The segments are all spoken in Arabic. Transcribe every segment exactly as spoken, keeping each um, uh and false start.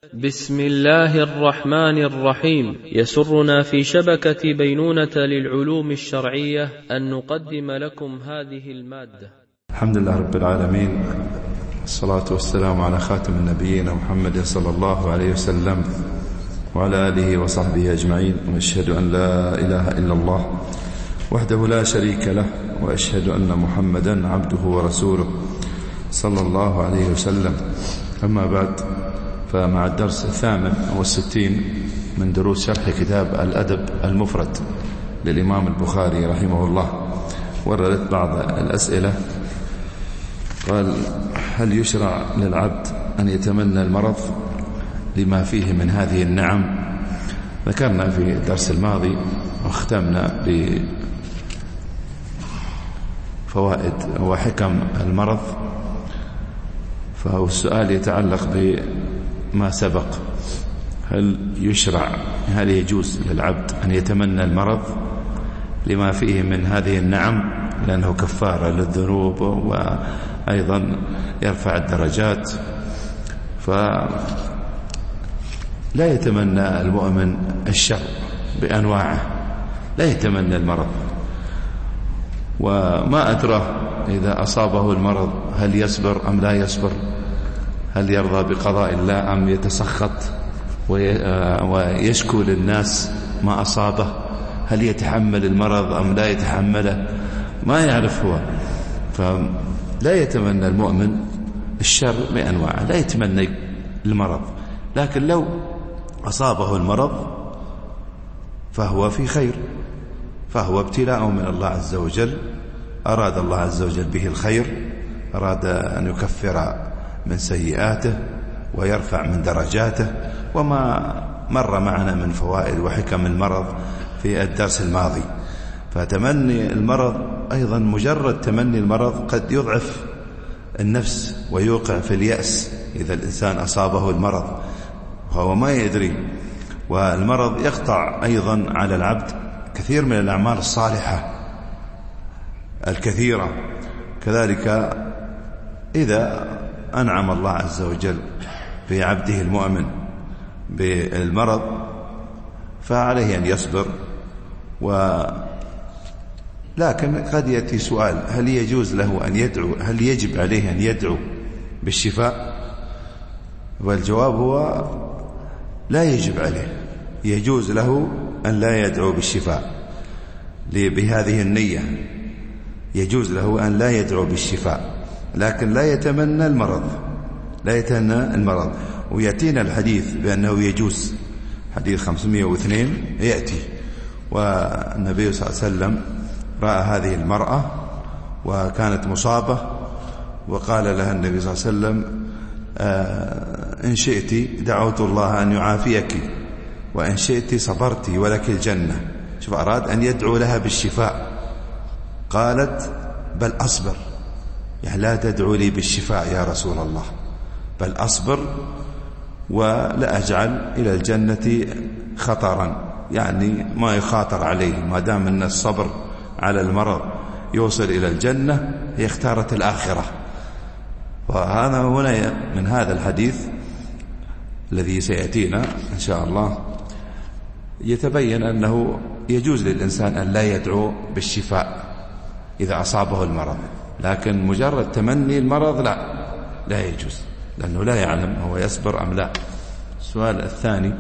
بسم الله الرحمن الرحيم. يسرنا في شبكة بينونة للعلوم الشرعية أن نقدم لكم هذه المادة. الحمد لله رب العالمين، الصلاة والسلام على خاتم النبيين محمد صلى الله عليه وسلم وعلى آله وصحبه أجمعين، وأشهد أن لا إله إلا الله وحده لا شريك له، وأشهد أن محمدا عبده ورسوله صلى الله عليه وسلم. أما بعد، فمع الدرس الثامن والستين من دروس شرح كتاب الأدب المفرد للإمام البخاري رحمه الله، وردت بعض الأسئلة. قال: هل يشرع للعبد أن يتمنى المرض لما فيه من هذه النعم؟ ذكرنا في الدرس الماضي واختمنا بفوائد وحكم المرض، فهو السؤال يتعلق بما سبق. هل يشرع هل يجوز للعبد أن يتمنى المرض لما فيه من هذه النعم، لأنه كفارة للذنوب وأيضا يرفع الدرجات، فلا يتمنى المؤمن الشر بأنواعه، لا يتمنى المرض. وما أدراه إذا أصابه المرض هل يصبر أم لا يصبر، هل يرضى بقضاء الله أم يتسخط ويشكو للناس ما أصابه، هل يتحمل المرض أم لا يتحمله، ما يعرف هو. فلا يتمنى المؤمن الشر بأنواعه، لا يتمنى المرض، لكن لو أصابه المرض فهو في خير، فهو ابتلاء من الله عز وجل. أراد الله عز وجل به الخير، أراد أن يكفر من سيئاته ويرفع من درجاته، وما مر معنا من فوائد وحكم المرض في الدرس الماضي. فتمني المرض أيضا، مجرد تمني المرض قد يضعف النفس ويوقع في اليأس إذا الإنسان أصابه المرض وهو ما يدري. والمرض يقطع أيضا على العبد كثير من الأعمال الصالحة الكثيرة. كذلك إذا أنعم الله عز وجل بعبده المؤمن بالمرض فعليه أن يصبر. و لكن قد يأتي سؤال: هل يجوز له أن يدعو، هل يجب عليه أن يدعو بالشفاء؟ والجواب هو لا يجب عليه، يجوز له أن لا يدعو بالشفاء بهذه النية، يجوز له أن لا يدعو بالشفاء، لكن لا يتمنى المرض، لا يتمنى المرض. ويأتينا الحديث بأنه يجوز، حديث خمسمائة واثنين يأتي، والنبي صلى الله عليه وسلم رأى هذه المرأة وكانت مصابة، وقال لها النبي صلى الله عليه وسلم: آه إن شئت دعوت الله أن يعافيك، وإن شئت صبرت ولك الجنة. شوف، أراد أن يدعو لها بالشفاء، قالت: بل أصبر، يعني لا تدعو لي بالشفاء يا رسول الله، بل أصبر ولا أجعل إلى الجنة خطرا، يعني ما يخاطر عليه، ما دام أن الصبر على المرض يوصل إلى الجنة، هي اختارت الآخرة. وهذا هنا من هذا الحديث الذي سيأتينا إن شاء الله يتبين أنه يجوز للإنسان أن لا يدعو بالشفاء إذا أصابه المرض، لكن مجرد تمني المرض لا لا يجوز، لأنه لا يعلم هو يصبر أم لا. السؤال الثاني: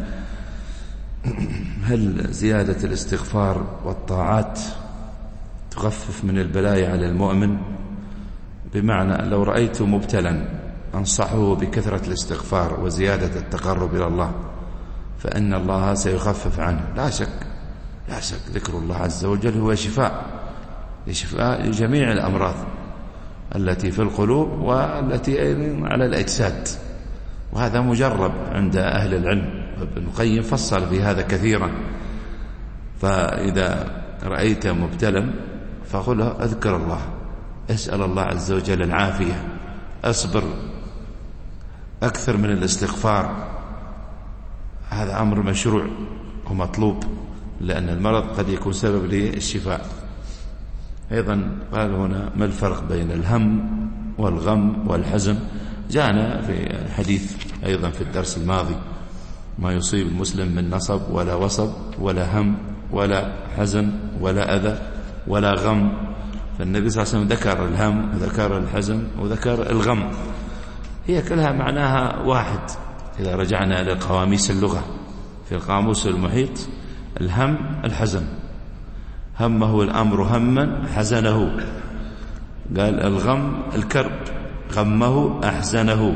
هل زيادة الاستغفار والطاعات تخفف من البلايا على المؤمن؟ بمعنى لو رأيت مبتلا أنصحه بكثرة الاستغفار وزيادة التقرب إلى الله فإن الله سيخفف عنه. لا شك لا شك ذكر الله عز وجل هو شفاء، شفاء لجميع الأمراض التي في القلوب والتي على الأجساد، وهذا مجرب عند أهل العلم. ابن القيم فصل في هذا كثيرا. فإذا رأيت مبتلا فقل له: اذكر الله، اسأل الله عز وجل العافية، أصبر، أكثر من الاستغفار. هذا أمر مشروع ومطلوب، لأن المرض قد يكون سبب للشفاء. أيضا قال هنا: ما الفرق بين الهم والغم والحزن؟ جاءنا في حديث أيضا في الدرس الماضي ما يصيب المسلم من نصب ولا وصب ولا هم ولا حزن ولا أذى ولا غم. فالنبي صلى الله عليه وسلم ذكر الهم وذكر الحزن وذكر الغم، هي كلها معناها واحد. إذا رجعنا إلى قواميس اللغة في القاموس المحيط، الهم الحزن، همه الأمر هما حزنه. قال الغم الكرب، غمه أحزنه.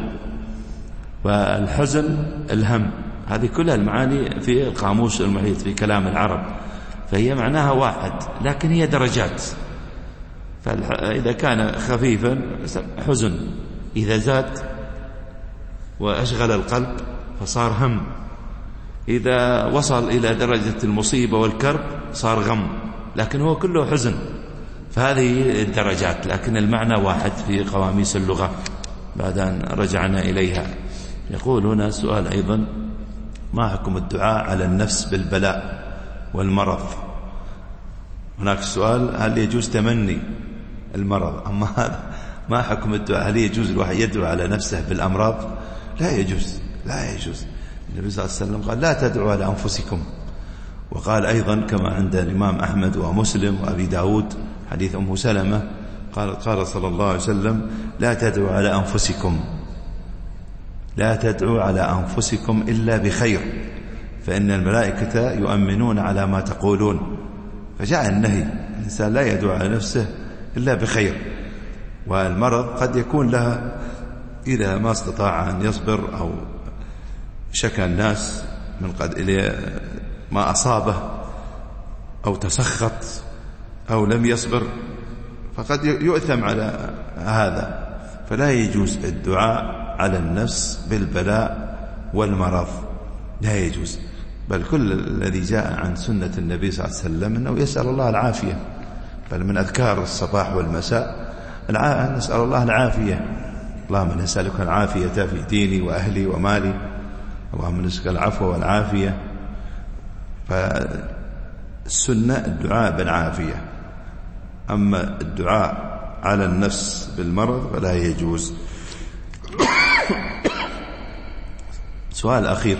والحزن الهم. هذه كلها المعاني في القاموس المحيط في كلام العرب، فهي معناها واحد، لكن هي درجات. فإذا كان خفيفا حزن، إذا زاد وأشغل القلب فصار هم، إذا وصل إلى درجة المصيبة والكرب صار غم، لكن هو كله حزن. فهذه الدرجات، لكن المعنى واحد في قواميس اللغة بعد أن رجعنا إليها. يقول هنا سؤال أيضا: ما حكم الدعاء على النفس بالبلاء والمرض؟ هناك سؤال: هل يجوز تمني المرض؟ أما هذا ما حكم الدعاء؟ هل يجوز الواحد يدعو على نفسه بالأمراض؟ لا يجوز، لا يجوز. النبي صلى الله عليه وسلم قال: لا تدعوا على أنفسكم. وقال أيضا كما عند الإمام أحمد ومسلم وأبي داود حديث أم سلمة، قال قال صلى الله عليه وسلم: لا تدعوا على أنفسكم، لا تدعوا على أنفسكم إلا بخير، فإن الملائكة يؤمنون على ما تقولون. فجاء النهي، الإنسان لا يدعو على نفسه إلا بخير. والمرض قد يكون لها إذا ما استطاع أن يصبر أو شكى الناس من قد إلى ما أصابه أو تسخط أو لم يصبر، فقد يؤثم على هذا. فلا يجوز الدعاء على النفس بالبلاء والمرض، لا يجوز. بل كل الذي جاء عن سنة النبي صلى الله عليه وسلم أنه يسأل الله العافية. بل من أذكار الصباح والمساء نسأل الله العافية. اللهم نسألك العافية في ديني وأهلي ومالي، اللهم نسألك العفو والعافية. فالسنة الدعاء بالعافية، أما الدعاء على النفس بالمرض فلا يجوز. سؤال أخير،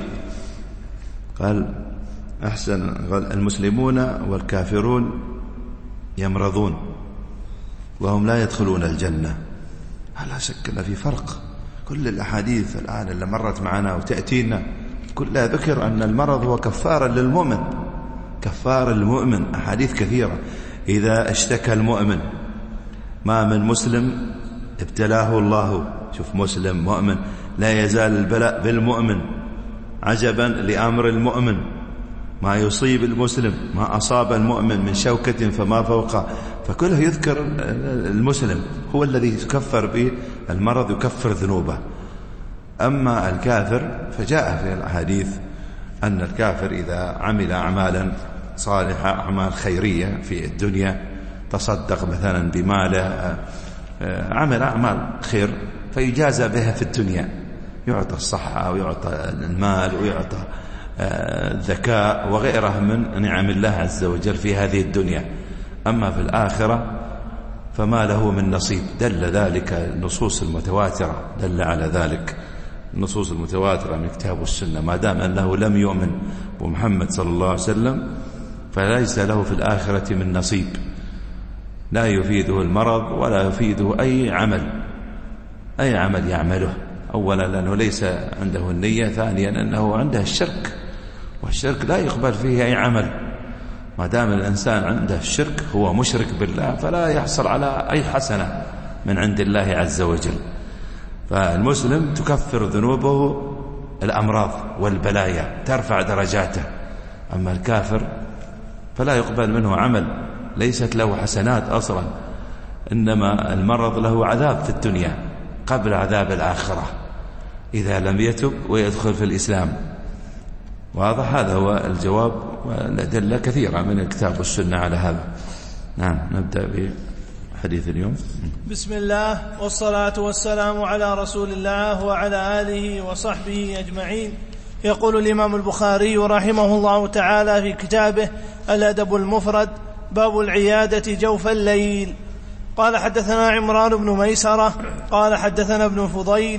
قال: أحسن المسلمون والكافرون يمرضون وهم لا يدخلون الجنة، لا شك أن في فرق. كل الأحاديث الآن اللي مرت معنا وتأتينا كلها ذكر أن المرض هو كفارة للمؤمن، كفارة للمؤمن. أحاديث كثيرة: إذا اشتكى المؤمن، ما من مسلم ابتلاه الله، شوف مسلم مؤمن، لا يزال البلاء بالمؤمن، عجبا لأمر المؤمن، ما يصيب المسلم ما أصاب المؤمن من شوكة فما فوقه. فكله يذكر المسلم هو الذي يكفر به المرض، يكفر ذنوبه. أما الكافر فجاء في الحديث أن الكافر إذا عمل أعمالا صالحة، أعمال خيرية في الدنيا، تصدق مثلا بماله، عمل أعمال خير، فيجازى بها في الدنيا، يعطى الصحة ويعطى المال ويعطى الذكاء وغيرها من نعم الله عز وجل في هذه الدنيا. أما في الآخرة فما له من نصيب. دل ذلك النصوص المتواترة، دل على ذلك النصوص المتواترة من الكتاب والسنة. ما دام أنه لم يؤمن بمحمد صلى الله عليه وسلم فليس له في الآخرة من نصيب، لا يفيده المرض ولا يفيده أي عمل، أي عمل يعمله. أولا لأنه ليس عنده النية، ثانيا أنه عنده الشرك، والشرك لا يقبل فيه أي عمل. ما دام الإنسان عنده الشرك هو مشرك بالله، فلا يحصل على أي حسنة من عند الله عز وجل. فالمسلم تكفر ذنوبه الأمراض والبلايا، ترفع درجاته. أما الكافر فلا يقبل منه عمل، ليست له حسنات أصلا، إنما المرض له عذاب في الدنيا قبل عذاب الآخرة إذا لم يتب ويدخل في الإسلام. واضح؟ هذا هو الجواب، والأدلة كثيرة من الكتاب والسنة على هذا. نعم، نبدأ بحديث اليوم. بسم الله والصلاة والسلام على رسول الله وعلى آله وصحبه أجمعين. يقول الإمام البخاري رحمه الله تعالى في كتابه الأدب المفرد: باب العيادة جوف الليل. قال: حدثنا عمران بن ميسرة قال حدثنا ابن فضيل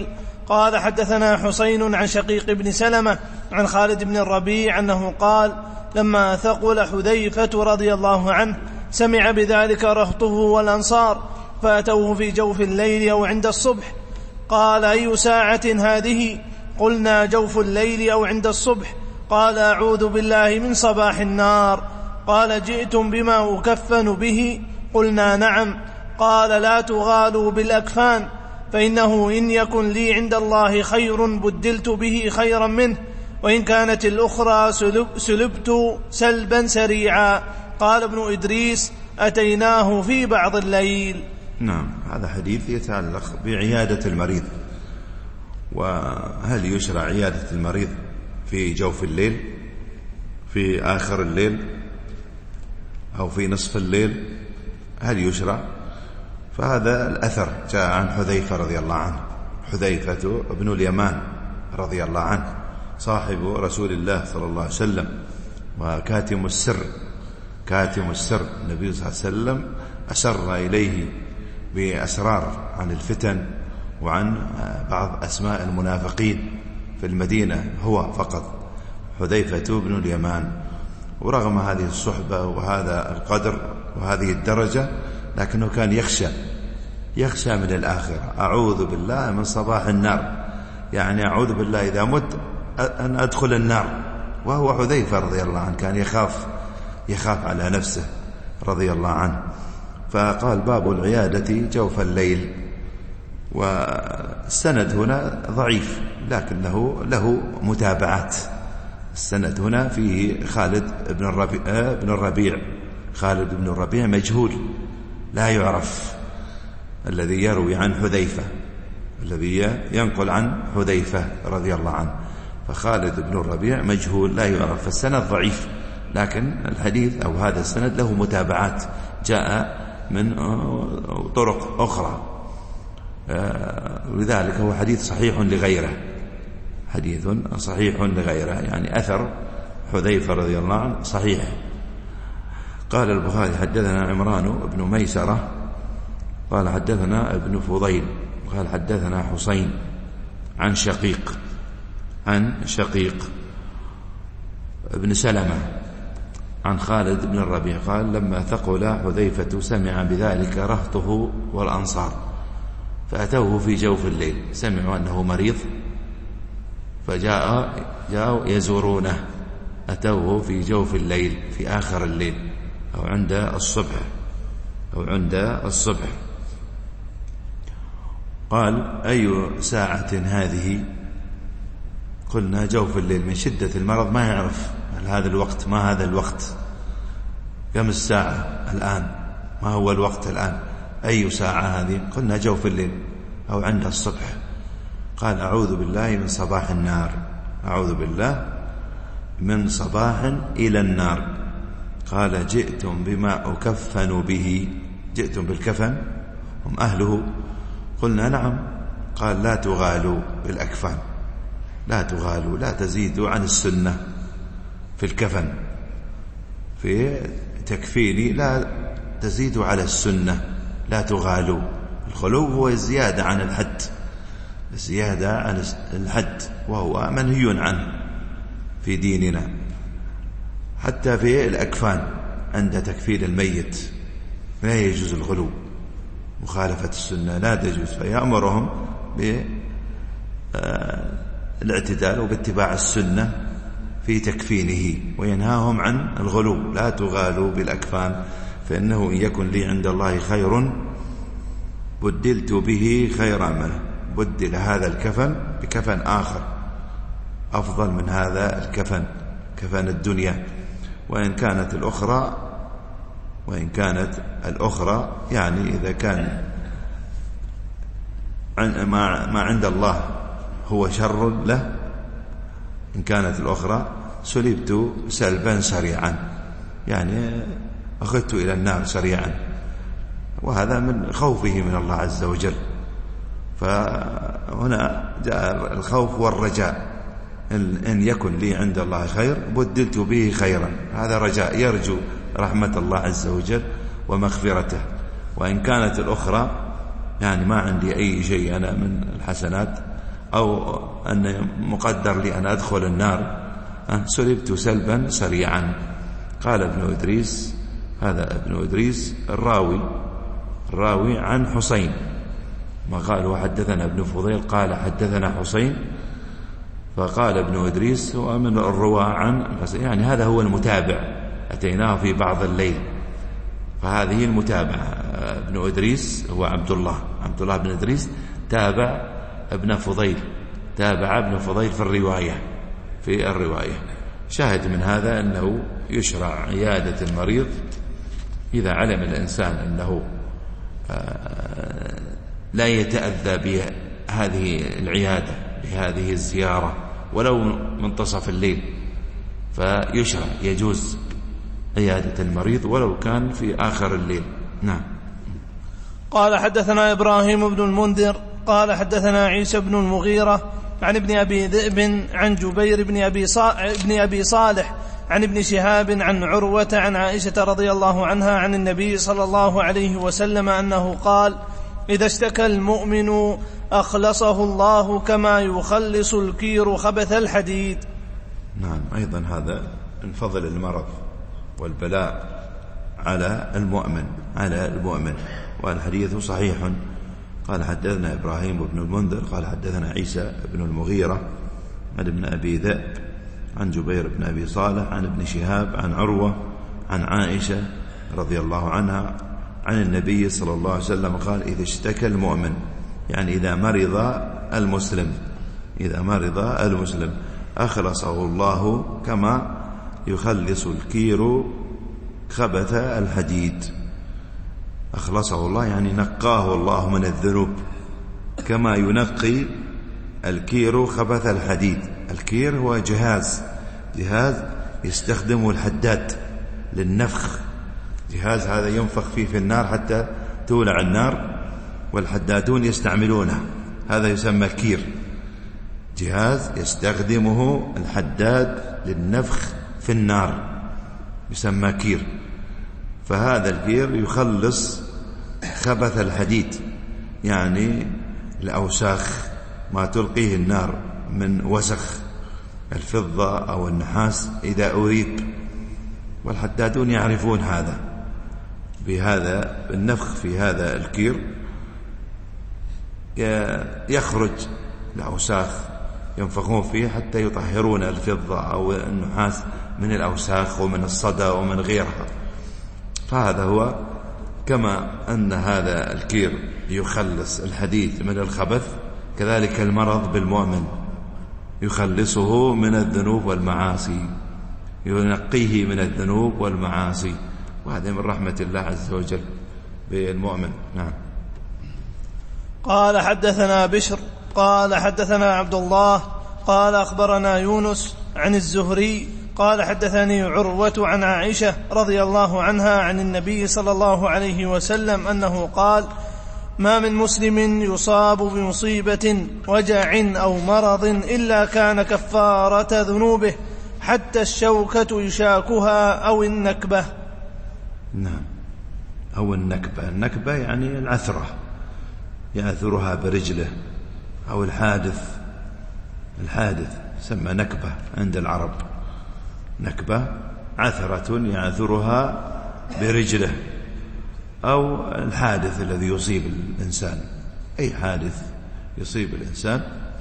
قال حدثنا حسين عن شقيق بن سلمة عن خالد بن الربيع أنه قال لما ثقل حذيفة رضي الله عنه سمع بذلك رهطه والأنصار فأتوه في جوف الليل أو عند الصبح. قال أي ساعة هذه؟ قلنا جوف الليل أو عند الصبح. قال أعوذ بالله من صباح النار. قال جئتم بما أكفن به؟ قلنا نعم. قال لا تغالوا بالأكفان، فإنه إن يكن لي عند الله خير بدلت به خيرا منه، وإن كانت الأخرى سلب سلبت سلبا سريعا. قال ابن إدريس أتيناه في بعض الليل. نعم، هذا حديث يتعلق بعيادة المريض، وهل يشرع عيادة المريض في جوف الليل، في آخر الليل، أو في نصف الليل؟ هل يشرع؟ فهذا الأثر جاء عن حذيفة رضي الله عنه، حذيفة ابن اليمان رضي الله عنه صاحب رسول الله صلى الله عليه وسلم وكاتم السر، كاتم السر. النبي صلى الله عليه وسلم أسر إليه بأسرار عن الفتن وعن بعض أسماء المنافقين في المدينة، هو فقط حذيفة بن اليمان. ورغم هذه الصحبة وهذا القدر وهذه الدرجة، لكنه كان يخشى يخشى من الآخرة. أعوذ بالله من صباح النار، يعني أعوذ بالله إذا مت أن أدخل النار. وهو حذيفة رضي الله عنه كان يخاف يخاف على نفسه رضي الله عنه. فقال باب العيادة جوف الليل. والسند هنا ضعيف لكنه له متابعات. السند هنا فيه خالد بن الربيع, بن الربيع خالد بن الربيع مجهول لا يعرف، الذي يروي عن حذيفة، الذي ينقل عن حذيفة رضي الله عنه. فخالد بن الربيع مجهول لا يعرف، فالسند ضعيف، لكن الحديث أو هذا السند له متابعات جاء من طرق أخرى، ولذلك هو حديث صحيح لغيره، حديث صحيح لغيره، يعني أثر حذيفة رضي الله عنه صحيح. قال البخاري حدثنا عمران بن ميسرة قال حدثنا ابن فضيل قال حدثنا حسين عن شقيق عن شقيق ابن سلمة عن خالد بن الربيع قال لما ثقل حذيفة سمع بذلك رهطه والأنصار فأتوه في جوف الليل، سمعوا أنه مريض فجاء جاءوا يزورونه، أتوه في جوف الليل في آخر الليل أو عند الصبح أو عند الصبح. قال أي ساعة هذه؟ قلنا جوف الليل، من شدة المرض ما يعرف هذا الوقت، ما هذا الوقت، كم الساعة الآن، ما هو الوقت الآن، أي ساعة هذه؟ قلنا جوف الليل أو عند الصبح. قال أعوذ بالله من صباح النار، أعوذ بالله من صباح إلى النار. قال جئتم بما أكفن به، جئتم بالكفن هم أهله؟ قلنا نعم. قال لا تغالوا بالأكفان، لا تغالوا، لا تزيدوا عن السنة في الكفن، في تكفيني لا تزيدوا على السنة، لا تغالوا. الغلو هو الزيادة عن الحد، الزيادة عن الحد، وهو منهي عنه في ديننا. حتى في الأكفان عند تكفين الميت لا يجوز الغلو، مخالفة السنة لا تجوز، فيأمرهم بالاعتدال وباتباع السنة في تكفينه، وينهاهم عن الغلو. لا تغالوا بالأكفان فإنه إن يكن لي عند الله خير بدلت به خيرا منه، بدل هذا الكفن بكفن آخر أفضل من هذا الكفن، كفن الدنيا. وإن كانت الأخرى وإن كانت الأخرى يعني إذا كان ما عند الله هو شر له، إن كانت الأخرى سلبت سلبا سريعا، يعني أخذت إلى النار سريعا، وهذا من خوفه من الله عز وجل. فهنا جاء الخوف والرجاء، إن يكن لي عند الله خير بدلت به خيرا، هذا رجاء، يرجو رحمة الله عز وجل ومغفرته. وإن كانت الأخرى يعني ما عندي أي شيء أنا من الحسنات أو أن مقدر لي أن أدخل النار، سلبت سلبا سريعا. قال ابن إدريس، هذا ابن إدريس الراوي الراوي عن حسين، ما قال وحدثنا ابن فضيل قال حدثنا حسين، فقال ابن إدريس هو من الرواة عن، يعني هذا هو المتابع، أتيناه في بعض الليل، فهذه المتابعة. ابن إدريس هو عبد الله عبد الله بن إدريس تابع ابن فضيل تابع ابن فضيل في الرواية في الرواية شاهد من هذا أنه يشرع عيادة المريض إذا علم الإنسان أنه لا يتأذى بهذه العيادة بهذه الزيارة ولو منتصف الليل، فيشرع يجوز عيادة المريض ولو كان في آخر الليل. نعم. قال حدثنا إبراهيم بن المنذر قال حدثنا عيسى بن المغيرة عن ابن أبي ذئب عن جبير بن أبي, بن أبي صالح عن ابن شهاب عن عروة عن عائشة رضي الله عنها عن النبي صلى الله عليه وسلم أنه قال: إذا اشتكى المؤمن أخلصه الله كما يخلص الكير خبث الحديد. نعم. أيضا هذا من فضل المرض والبلاء على المؤمن على المؤمن والحديث صحيح. قال حدثنا إبراهيم بن المنذر قال حدثنا عيسى بن المغيرة عن ابن أبي ذئب عن جبير بن أبي صالح عن ابن شهاب عن عروة عن عائشة رضي الله عنها عن النبي صلى الله عليه وسلم قال: إذا اشتكى المؤمن، يعني إذا مرض المسلم إذا مرض المسلم أخلصه الله كما يخلص الكير خبث الحديد. أخلصه الله يعني نقاه الله من الذنوب كما ينقي الكير خبث الحديد. الكير هو جهاز جهاز يستخدمه الحداد للنفخ، جهاز هذا ينفخ فيه في النار حتى تولع النار، والحدادون يستعملونه، هذا يسمى كير، جهاز يستخدمه الحداد للنفخ في النار يسمى كير. فهذا الكير يخلص خبث الحديد، يعني الأوساخ ما تلقيه النار من وسخ الفضة أو النحاس إذا أريب، والحدادون يعرفون هذا. بهذا النفخ في هذا الكير يخرج الأوساخ، ينفخون فيه حتى يطهرون الفضة أو النحاس من الأوساخ ومن الصدى ومن غيرها. فهذا هو كما أن هذا الكير يخلص الحديد من الخبث، كذلك المرض بالمؤمن يخلصه من الذنوب والمعاصي، ينقيه من الذنوب والمعاصي، وهذا من رحمة الله عز وجل بالمؤمن. نعم. قال حدثنا بشر قال حدثنا عبد الله قال أخبرنا يونس عن الزهري قال حدثني عروة عن عائشة رضي الله عنها عن النبي صلى الله عليه وسلم أنه قال: ما من مسلم يصاب بمصيبة وجع أو مرض إلا كان كفارة ذنوبه حتى الشوكة يشاكها أو النكبة. نعم. أو النكبة النكبة يعني العثرة، يعثرها برجله، أو الحادث الحادث سمى نكبة عند العرب. نكبة عثرة يعثرها برجله، أو الحادث الذي يصيب الإنسان، أي حادث يصيب الإنسان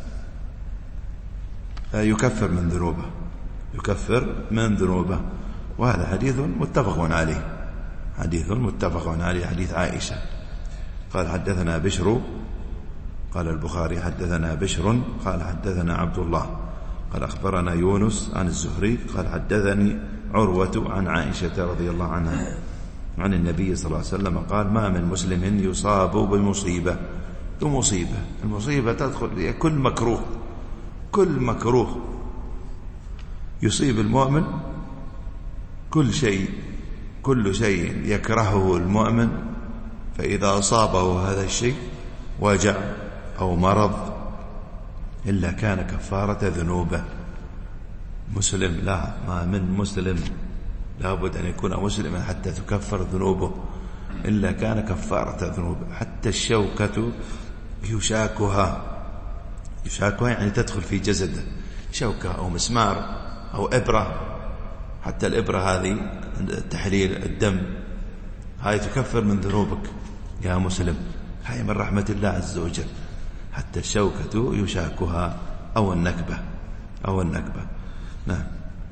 يكفر من ذنوبه يكفر من ذنوبه وهذا حديث متفق عليه حديث متفق عليه حديث عائشة. قال حدثنا بشر، قال البخاري حدثنا بشر قال حدثنا عبد الله قال أخبرنا يونس عن الزهري قال حدثني عروة عن عائشة رضي الله عنها عن النبي صلى الله عليه وسلم قال: ما من مسلم يصاب بمصيبة بمصيبة المصيبة تدخل كل مكروه كل مكروه يصيب المؤمن، كل شيء كل شيء يكرهه المؤمن، فإذا أصابه هذا الشيء وجع أو مرض إلا كان كفارة ذنوبه. مسلم لا ما من مسلم لابد أن يكون مسلما حتى تكفر ذنوبه، إلا كان كفارة ذنوبه حتى الشوكة يشاكها يشاكها يعني تدخل في جسده، شوكة أو مسمار أو إبرة. حتى الإبرة هذه تحليل الدم، هاي تكفر من ذنوبك يا مسلم، هاي من رحمة الله عز وجل. حتى الشوكة يشاكها أو النكبة أو النكبة. نعم.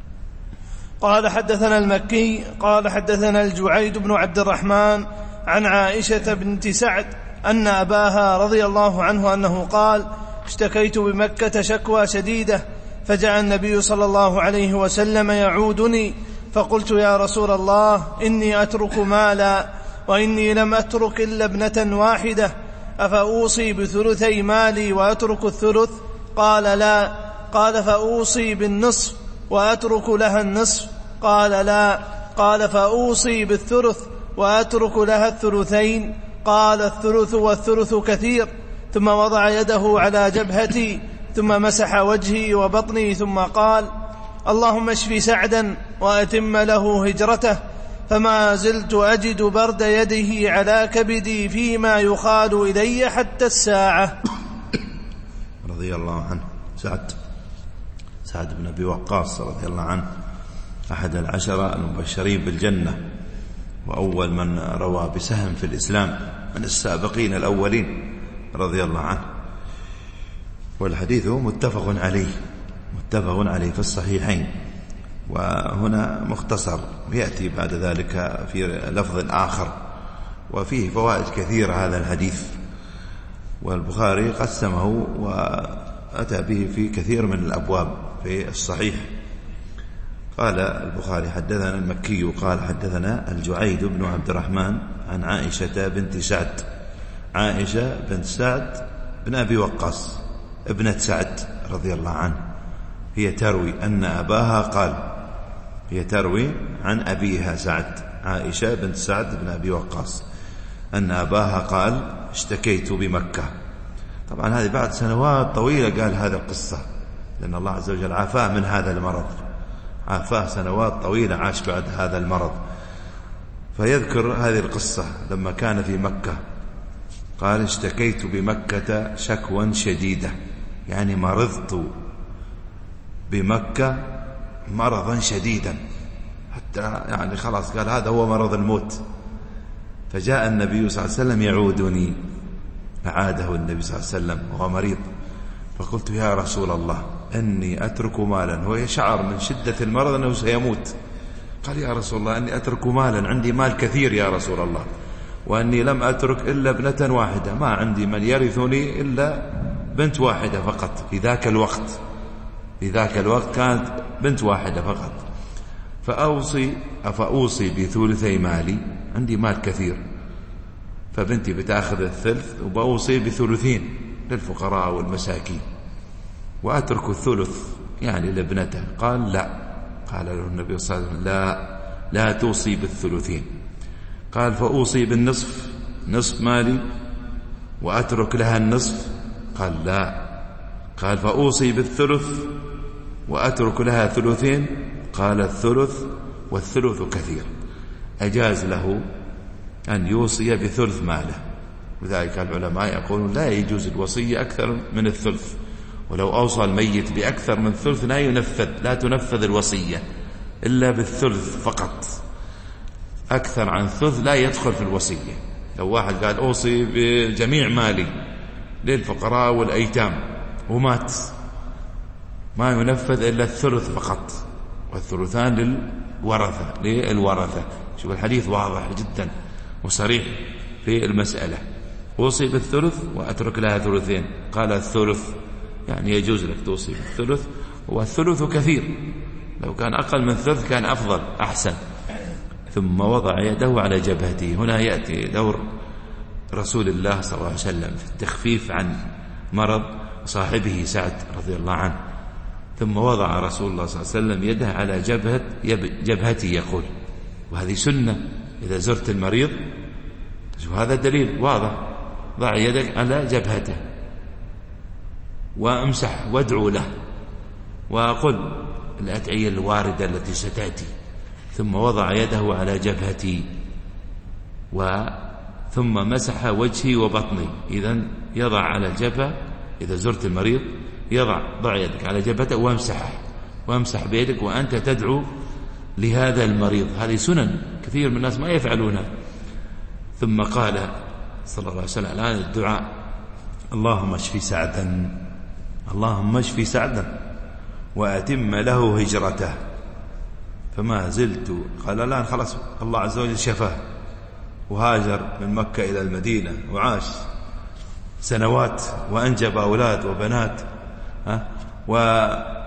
قال حدثنا المكي قال حدثنا الجعيد بن عبد الرحمن عن عائشة بنت سعد أن أباها رضي الله عنه أنه قال: اشتكيت بمكة شكوى شديدة، فجاء النبي صلى الله عليه وسلم يعودني، فقلت: يا رسول الله، إني أترك مالا وإني لم أترك إلا ابنة واحدة، أفأوصي بثلثي مالي وأترك الثلث؟ قال: لا. قال: فأوصي بالنصف وأترك لها النصف؟ قال: لا. قال: فأوصي بالثلث وأترك لها الثلثين؟ قال: الثلث والثلث كثير. ثم وضع يده على جبهتي ثم مسح وجهي وبطني ثم قال: اللهم اشف سعدا وأتم له هجرته، فما زلت أجد برد يده على كبدي فيما يخال إلي حتى الساعة. رضي الله عنه. سعد سعد بن أبي وقاص رضي الله عنه أحد العشرة المبشرين بالجنة، وأول من روى بسهم في الإسلام من السابقين الأولين رضي الله عنه. والحديث متفق عليه متفق عليه في الصحيحين، وهنا مختصر، ويأتي بعد ذلك في لفظ آخر، وفيه فوائد كثيرة هذا الحديث. والبخاري قسمه وأتى به في كثير من الأبواب في الصحيح. قال البخاري: حدثنا المكي قال حدثنا الجعيد بن عبد الرحمن عن عائشة بنت سعد. عائشة بنت سعد بن أبي وقاص ابنة سعد رضي الله عنه، هي تروي أن أباها قال، هي تروي عن أبيها سعد، عائشة بنت سعد بن أبي وقاص، أن أباها قال: اشتكيت بمكة. طبعا هذه بعد سنوات طويلة قال هذا القصة، لأن الله عز وجل عافاه من هذا المرض، عافاه سنوات طويلة عاش بعد هذا المرض. فيذكر هذه القصة لما كان في مكة، قال: اشتكيت بمكة شكوى شديدة، يعني مرضت بمكة مرضا شديدا، حتى يعني خلاص قال هذا هو مرض الموت. فجاء النبي صلى الله عليه وسلم يعودني، أعاده النبي صلى الله عليه وسلم وهو مريض. فقلت: يا رسول الله، إني أترك مالا. هو شعر من شدة المرض أنه سيموت. قال: يا رسول الله، إني أترك مالا، عندي مال كثير يا رسول الله، وأني لم أترك إلا ابنة واحدة، ما عندي من يرثني إلا بنت واحدة فقط. في ذاك الوقت في ذاك الوقت كانت بنت واحدة فقط. فأوصي أفأوصي بثلثي مالي، عندي مال كثير، فبنتي بتأخذ الثلث، وبأوصي بثلثين للفقراء والمساكين، وأترك الثلث يعني لابنته. قال: لا. قال له النبي صلى الله عليه وسلم: لا لا توصي بالثلثين. قال: فأوصي بالنصف، نصف مالي، وأترك لها النصف؟ قال: لا. قال: فأوصي بالثلث وأترك لها ثلثين؟ قال: الثلث والثلث كثير. أجاز له أن يوصي بثلث ماله، وذلك العلماء يقولون لا يجوز الوصية أكثر من الثلث، ولو أوصى الميت بأكثر من ثلث لا ينفذ لا تنفذ الوصية إلا بالثلث فقط، أكثر عن ثلث لا يدخل في الوصية. لو واحد قال أوصي بجميع مالي للفقراء والأيتام ومات، ما ينفذ إلا الثلث فقط، والثلثان للورثة للورثة. شوف الحديث واضح جدا وصريح في المسألة. أوصي بالثلث وأترك لها ثلثين. قال: الثلث يعني يجوز لك توصي بالثلث، والثلث كثير، لو كان أقل من ثلث كان أفضل أحسن. ثم وضع يده على جبهته. هنا يأتي دور رسول الله صلى الله عليه وسلم في التخفيف عن مرض صاحبه سعد رضي الله عنه. ثم وضع رسول الله صلى الله عليه وسلم يده على جبهة جبهتي يقول، وهذه سنة إذا زرت المريض، هذا دليل واضح، ضع يدك على جبهته وامسح وادعو له وقل الأدعية الواردة التي ستأتي. ثم وضع يده على جبهتي وثم مسح وجهي وبطني. إذن يضع على الجبهة إذا زرت المريض يضع ضع يدك على جبهته وامسح وامسح بيدك وأنت تدعو لهذا المريض. هذه سنن كثير من الناس ما يفعلونها. ثم قال صلى الله عليه وسلم الآن الدعاء: اللهم اشفي سعدا، اللهم اشفي سعدا وأتم له هجرته. فما زلت، قال الآن خلاص الله عز وجل شفاه وهاجر من مكة إلى المدينة وعاش سنوات وأنجب أولاد وبنات. ها وقال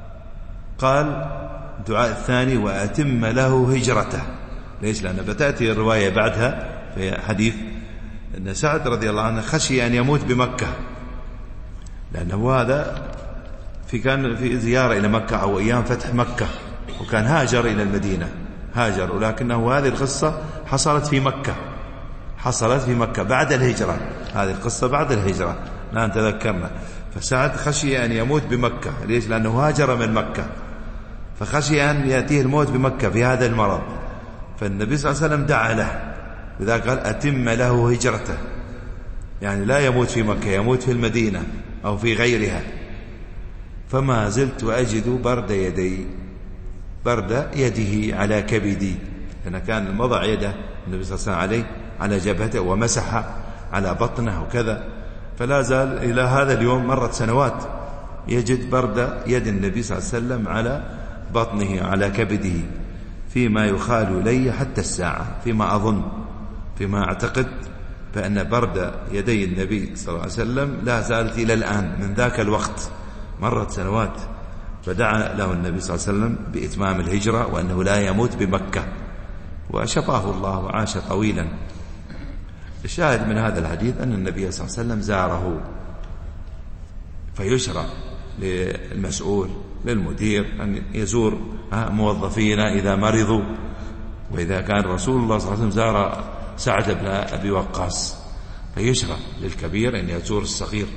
الدعاء الثاني: وأتم له هجرته. ليش؟ لأن بتأتي الرواية بعدها في حديث أن سعد رضي الله عنه خشي أن يموت بمكة، لأنه هذا في كان في زيارة إلى مكة أو أيام فتح مكة، وكان هاجر إلى المدينة، هاجر، ولكنه هذه القصة حصلت في مكة، حصلت في مكة بعد الهجرة. هذه القصة بعد الهجرة الآن تذكرنا. فسعد خشي أن يموت بمكة. ليش؟ لأنه هاجر من مكة، فخشي أن يأتيه الموت بمكة في هذا المرض. فالنبي صلى الله عليه وسلم دعا له، لذلك قال: أتم له هجرته، يعني لا يموت في مكة، يموت في المدينة أو في غيرها. فما زلت أجد برد يدي، برد يده على كبدي، لأن كان وضع يده النبي صلى الله عليه وسلم عليه على جبهته ومسح على بطنه وكذا. فلا زال إلى هذا اليوم مرت سنوات يجد برد يد النبي صلى الله عليه وسلم على بطنه على كبده، فيما يخال لي حتى الساعة، فيما أظن، فيما أعتقد بأن برد يدي النبي صلى الله عليه وسلم لا زالت إلى الآن من ذاك الوقت. مرت سنوات، فدعا له النبي صلى الله عليه وسلم بإتمام الهجرة وأنه لا يموت بمكة، وشفاه الله وعاش طويلا. الشاهد من هذا الحديث أن النبي صلى الله عليه وسلم زاره، فيشرع للمسؤول للمدير أن يزور موظفين إذا مرضوا. وإذا كان رسول الله صلى الله عليه وسلم زار سعد بن أبي وقاص، فيشرع للكبير أن يزور الصغير،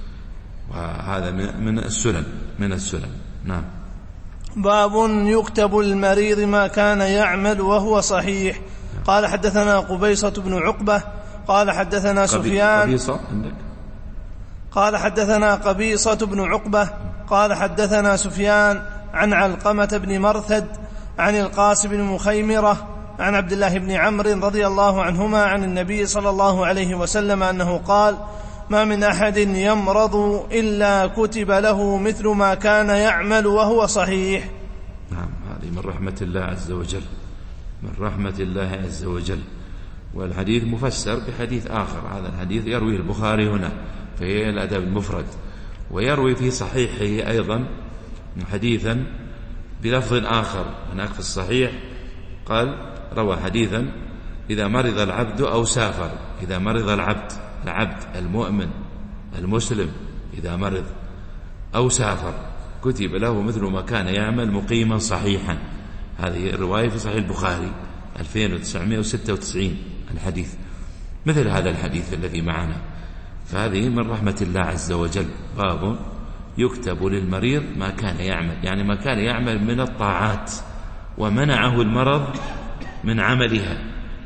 وهذا من السنن من السنن. نعم. باب يكتب المريض ما كان يعمل وهو صحيح. قال حدثنا قبيصة بن عقبة قال حدثنا سفيان قبيصة عندك؟ قال حدثنا قبيصة بن عقبة قال حدثنا سفيان عن علقمة بن مرثد عن القاسم بن مخيمرة عن عبد الله بن عمرو رضي الله عنهما عن النبي صلى الله عليه وسلم أنه قال: ما من أحد يمرض إلا كتب له مثل ما كان يعمل وهو صحيح. نعم، هذه من رحمة الله عز وجل، من رحمة الله عز وجل. والحديث مفسر بحديث آخر. هذا الحديث يروي البخاري هنا في الأدب المفرد، ويروي في صحيحه أيضا حديثا بلفظ آخر هناك في الصحيح. قال: روى حديثا: إذا مرض العبد أو سافر، إذا مرض العبد العبد المؤمن المسلم إذا مرض أو سافر كتب له مثل ما كان يعمل مقيما صحيحا. هذه الرواية في صحيح البخاري ألفين وتسعمائة وستة وتسعين الحديث، مثل هذا الحديث الذي معنا. فهذه من رحمة الله عز وجل. باب يكتب للمريض ما كان يعمل، يعني ما كان يعمل من الطاعات ومنعه المرض من عملها،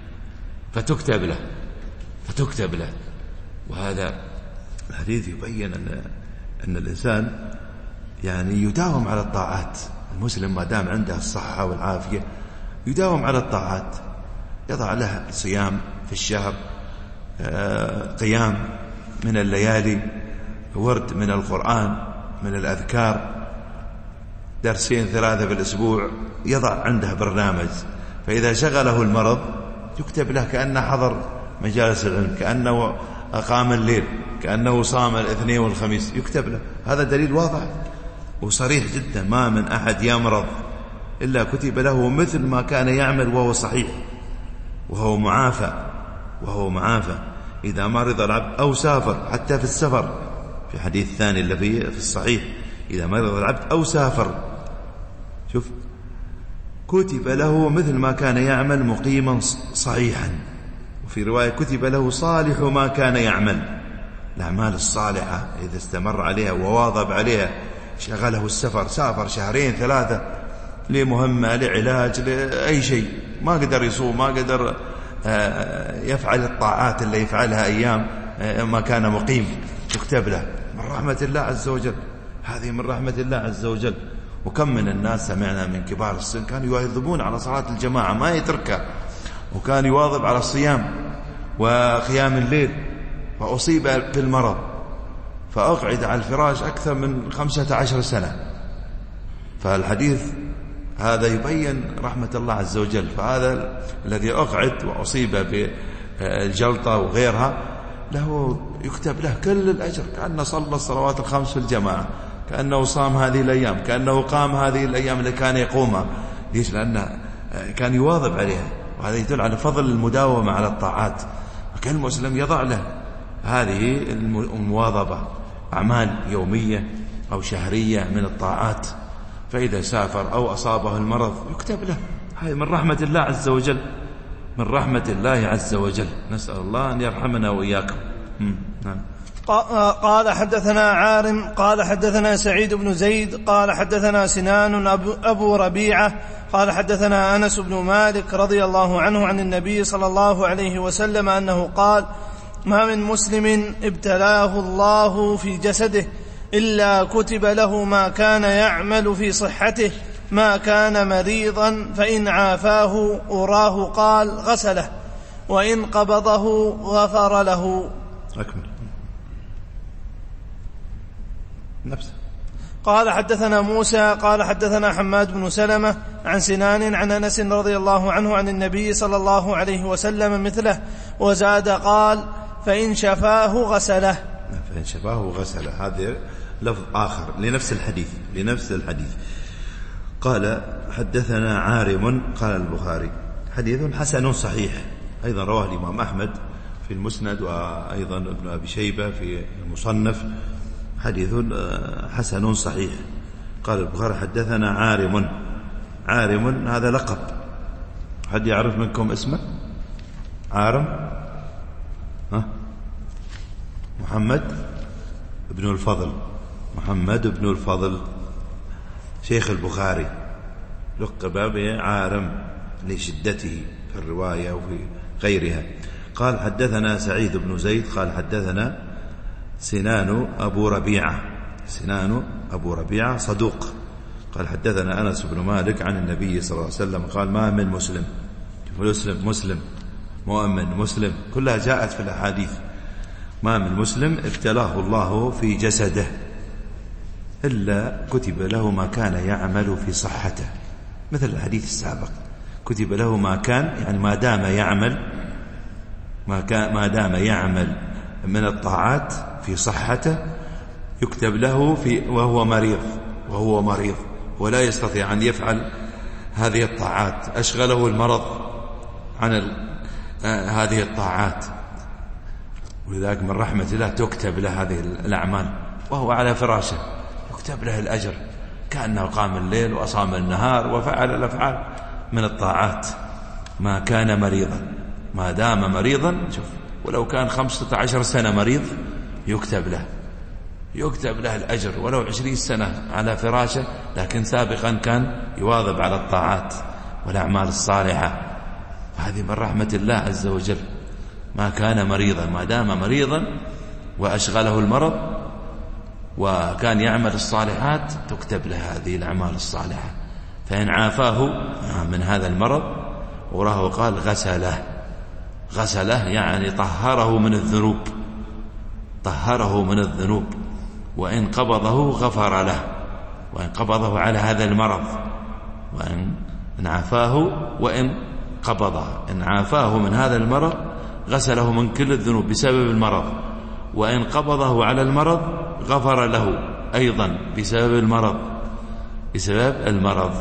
فتكتب له فتكتب له وهذا الحديث يبين أن, أن الإنسان يعني يداوم على الطاعات. المسلم ما دام عنده الصحة والعافية يداوم على الطاعات، يضع له صيام في الشهر، قيام من الليالي، ورد من القرآن، من الأذكار، درسين ثلاثة في الأسبوع، يضع عنده برنامج. فإذا شغله المرض يكتب له كأنه حضر مجالس العلم، كأنه أقام الليل، كأنه صام الاثنين والخميس، يكتب له. هذا دليل واضح وصريح جدا. ما من أحد يمرض إلا كتب له مثل ما كان يعمل وهو صحيح وهو معافى وهو معافى إذا مرض العبد أو سافر. حتى في السفر في حديث ثاني الذي في الصحيح: إذا مرض العبد أو سافر، شوف، كتب له مثل ما كان يعمل مقيما صحيحا. وفي رواية: كتب له صالح ما كان يعمل. الأعمال الصالحة إذا استمر عليها وواظب عليها، شغله السفر، سافر شهرين ثلاثة لمهمة، لعلاج، لأي شيء، ما قدر يصوم، ما قدر يفعل الطاعات اللي يفعلها أيام ما كان مقيم، تكتب له من رحمة الله عز وجل. هذه من رحمة الله عز وجل. وكم من الناس سمعنا من كبار السن كانوا يواظبون على صلاة الجماعة ما يتركها، وكان يواظب على الصيام وقيام الليل، فأصيب بالمرض فأقعد على الفراش أكثر من خمسة عشر سنة. فالحديث هذا يبين رحمة الله عز وجل. فهذا الذي أقعد وأصيب بالجلطة وغيرها له يكتب له كل الأجر، كأنه صلى الصلوات الخمس في الجماعة، كأنه صام هذه الأيام، كأنه قام هذه الأيام اللي كان يقومها. ليش؟ لأنه كان يواظب عليها، وهذا يدل على فضل المداومة على الطاعات. وكان المسلم يضع له هذه المواظبة أعمال يومية أو شهرية من الطاعات، فإذا سافر أو أصابه المرض يكتب له. هذه من رحمة الله عز وجل، من رحمة الله عز وجل. نسأل الله أن يرحمنا وإياكم. نعم. قال حدثنا عارم قال حدثنا سعيد بن زيد قال حدثنا سنان أبو ربيعة قال حدثنا أنس بن مالك رضي الله عنه عن النبي صلى الله عليه وسلم أنه قال: ما من مسلم ابتلاه الله في جسده إلا كتب له ما كان يعمل في صحته، ما كان مريضا فإن عافاه أراه قال غسله، وإن قبضه غفر له. أكمل نفسه. قال حدثنا موسى قال حدثنا حماد بن سلمة عن سنان عن أنس رضي الله عنه عن النبي صلى الله عليه وسلم مثله، وزاد قال: فإن شفاه غسله. فإن شفاه غسله، هذا لفظ آخر لنفس الحديث لنفس الحديث. قال حدثنا عارم قال البخاري حديث حسن صحيح، أيضا رواه الإمام أحمد في المسند، وأيضا ابن أبي شيبة في المصنف، حديث حسن صحيح. قال البخاري حدثنا عارم. عارم هذا لقب، حد يعرف منكم اسمه؟ عارم ها؟ محمد بن الفضل، محمد بن الفضل شيخ البخاري، لقب بعارم لشدته في الرواية وفي غيرها. قال حدثنا سعيد بن زيد قال حدثنا سنان أبو ربيعة، سنان أبو ربيعة صدوق. قال حدثنا أنس بن مالك عن النبي صلى الله عليه وسلم قال: ما من مسلم، مسلم مسلم مؤمن مسلم كلها جاءت في الأحاديث، ما من مسلم ابتلاه الله في جسده إلا كتب له ما كان يعمل في صحته، مثل الحديث السابق، كتب له ما كان يعني ما دام يعمل ما, كان ما دام يعمل من الطاعات في صحته يكتب له في وهو مريض وهو مريض ولا يستطيع أن يفعل هذه الطاعات، أشغله المرض عن هذه الطاعات، ولذلك من رحمة الله تكتب له هذه الأعمال وهو على فراشه، يكتب له الأجر كأنه قام الليل وأصام النهار وفعل الأفعال من الطاعات ما كان مريضا، ما دام مريضا. شوف، ولو كان خمسة عشر سنة مريض يكتب له يكتب له الأجر، ولو عشرين سنة على فراشه، لكن سابقا كان يواظب على الطاعات والأعمال الصالحة. هذه من رحمة الله عز وجل، ما كان مريضا، ما دام مريضا وأشغله المرض وكان يعمل الصالحات تكتب له هذه الأعمال الصالحة. فإن عافاه من هذا المرض وراه قال غسله، غسله يعني طهره من الذنوب، طهره من الذنوب. وإن قبضه غفر له، وإن قبضه على هذا المرض، وإن عافاه وإن قبضه، إن عافاه من هذا المرض غسله من كل الذنوب بسبب المرض، وإن قبضه على المرض غفر له أيضا بسبب المرض بسبب المرض.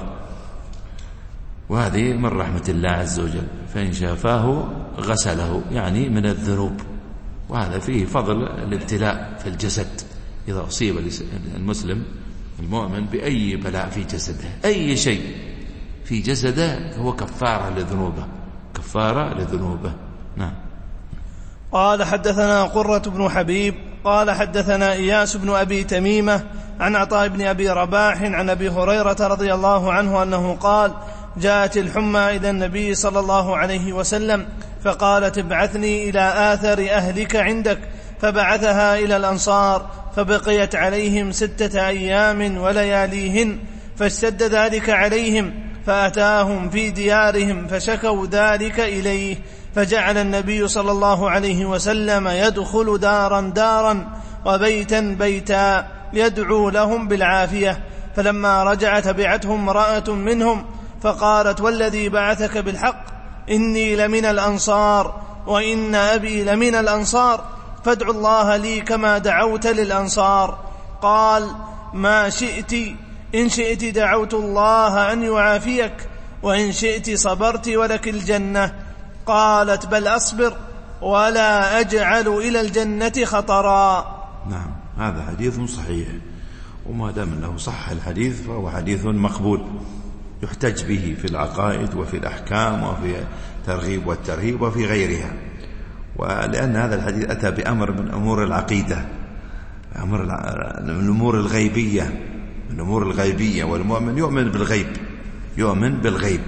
وهذه من رحمة الله عز وجل. فإن شافاه غسله يعني من الذنوب. وهذا فيه فضل الابتلاء في الجسد، إذا أصيب المسلم المؤمن بأي بلاء في جسده، أي شيء في جسده هو كفارة لذنوبه، كفارة لذنوبه. نعم. قال حدثنا قرة بن حبيب قال حدثنا إياس بن أبي تميمة عن عطاء بن أبي رباح عن أبي هريرة رضي الله عنه أنه قال: جاءت الحمى إلى النبي صلى الله عليه وسلم فقالت: ابعثني إلى آثر أهلك عندك، فبعثها إلى الأنصار فبقيت عليهم ستة أيام ولياليهن، فاشتد ذلك عليهم فأتاهم في ديارهم فشكوا ذلك إليه، فجعل النبي صلى الله عليه وسلم يدخل دارا دارا وبيتا بيتا يدعو لهم بالعافية. فلما رجع تبعتهم امرأة منهم فقالت: والذي بعثك بالحق إني لمن الأنصار وإن أبي لمن الأنصار، فادعوا الله لي كما دعوت للأنصار. قال: ما شئت، إن شئت دعوت الله أن يعافيك، وإن شئت صبرت ولك الجنة. قالت: بل أصبر ولا أجعل إلى الجنة خطرا. نعم، هذا حديث صحيح، وما دام أنه صح الحديث فهو حديث مقبول يحتج به في العقائد وفي الأحكام وفي الترغيب والترهيب وفي غيرها. ولأن هذا الحديث أتى بأمر من أمور العقيدة، أمر من الأمور الغيبية، من الأمور الغيبية، والمؤمن يؤمن بالغيب، يؤمن بالغيب.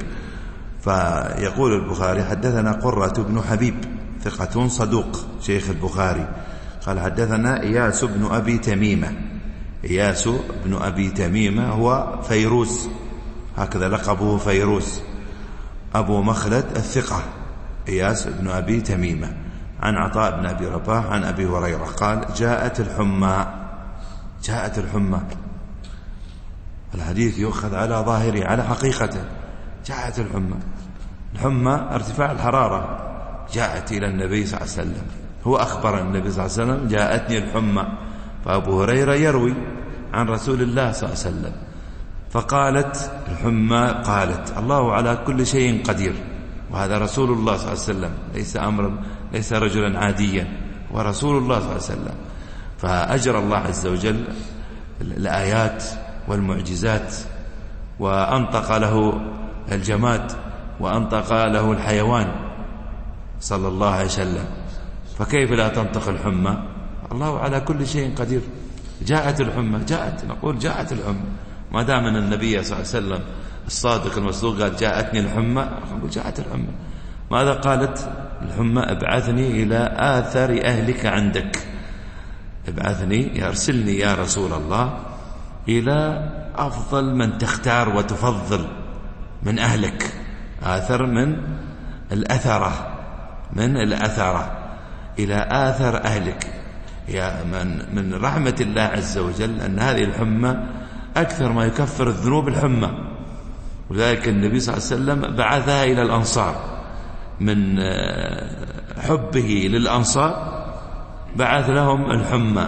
فيقول البخاري: حدثنا قرة بن حبيب ثقة صدوق شيخ البخاري، قال: حدثنا إياس بن أبي تميمة. إياس بن أبي تميمة هو فيروز، هكذا لقبه فيروز، أبو مخلد الثقة، إياس بن أبي تميمة، عن عطاء بن أبي رباح عن أبي هريرة قال: جاءت الحمى. جاءت الحمى، الحديث يؤخذ على ظاهره على حقيقته. جاءت الحمى، الحمى ارتفاع الحرارة، جاءت إلى النبي صلى الله عليه وسلم، هو أخبر النبي صلى الله عليه وسلم: جاءتني الحمى. فأبو هريرة يروي عن رسول الله صلى الله عليه وسلم، فقالت الحمى، قالت: الله على كل شيء قدير. وهذا رسول الله صلى الله عليه وسلم، ليس أمر، ليس رجلا عاديا، ورسول الله صلى الله عليه وسلم. فأجرى الله عز وجل الآيات والمعجزات، وأنطق له الجماد، وأنطق له الحيوان صلى الله عليه وسلم، فكيف لا تنطق الحمى؟ الله على كل شيء قدير. جاءت الحمى، جاءت، نقول جاءت الحمى، ما دام أن النبي صلى الله عليه وسلم الصادق المصدوق قال: جاءتني الحمى، نقول جاءت الحمى. ماذا قالت الحمى؟ ابعثني إلى آثر أهلك عندك، ابعثني، ارسلني يا رسول الله إلى أفضل من تختار وتفضل من أهلك. آثر من الأثرة، من الأثرة إلى آثر أهلك. يا من من رحمة الله عز وجل أن هذه الحمى أكثر ما يكفر الذنوب الحمى، ولذلك النبي صلى الله عليه وسلم بعثها إلى الأنصار، من حبه للأنصار بعث لهم الحمى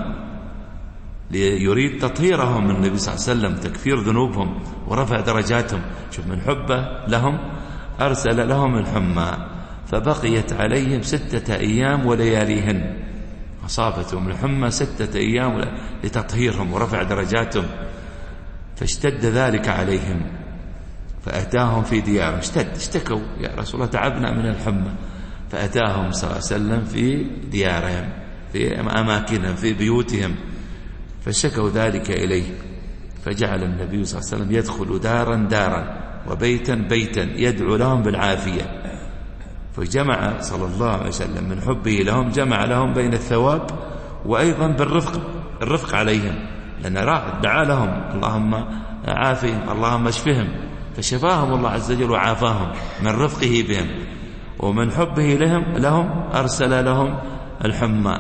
ليريد تطهيرهم النبي صلى الله عليه وسلم، تكفير ذنوبهم ورفع درجاتهم. شوف، من حبه لهم أرسل لهم الحمى، فبقيت عليهم ستة أيام ولياليهن، أصابتهم الحمى ستة أيام لتطهيرهم ورفع درجاتهم، فاشتد ذلك عليهم فأتاهم في ديارهم. اشتد، اشتكوا: يا رسول الله تعبنا من الحمى. فأتاهم صلى الله عليه وسلم في ديارهم، في أماكنهم، في بيوتهم، فشكوا ذلك إليه، فجعل النبي صلى الله عليه وسلم يدخل دارا دارا وبيتا بيتا يدعو لهم بالعافية. فجمع صلى الله عليه وسلم من حبه لهم، جمع لهم بين الثواب وأيضا بالرفق، الرفق عليهم، لأن دعا لهم: اللهم عافهم، اللهم اشفهم، فشفاهم الله عز وجل وعافاهم من رفقه بهم، ومن حبه لهم لهم أرسل لهم الحمى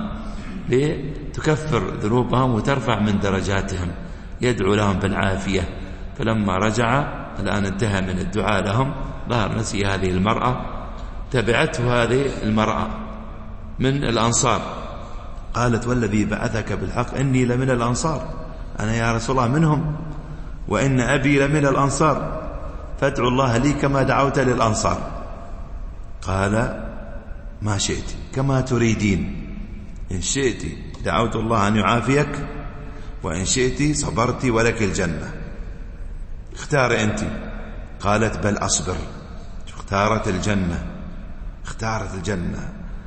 لتكفر ذنوبهم وترفع من درجاتهم، يدعو لهم بالعافية. فلما رجع، الآن انتهى من الدعاء لهم، ظهر نسي هذه المرأة، تبعته هذه المرأة من الأنصار، قالت: والذي بعثك بالحق إني لمن الأنصار، أنا يا رسول الله منهم، وإن أبي لمن الأنصار، فادعوا الله لي كما دعوت للأنصار. قال: ما شئت، كما تريدين، إن شئت دعوت الله أن يعافيك، وإن شئت صبرت ولك الجنة، اختار أنت. قالت: بل أصبر. اختارت الجنة، اختارت الجنة.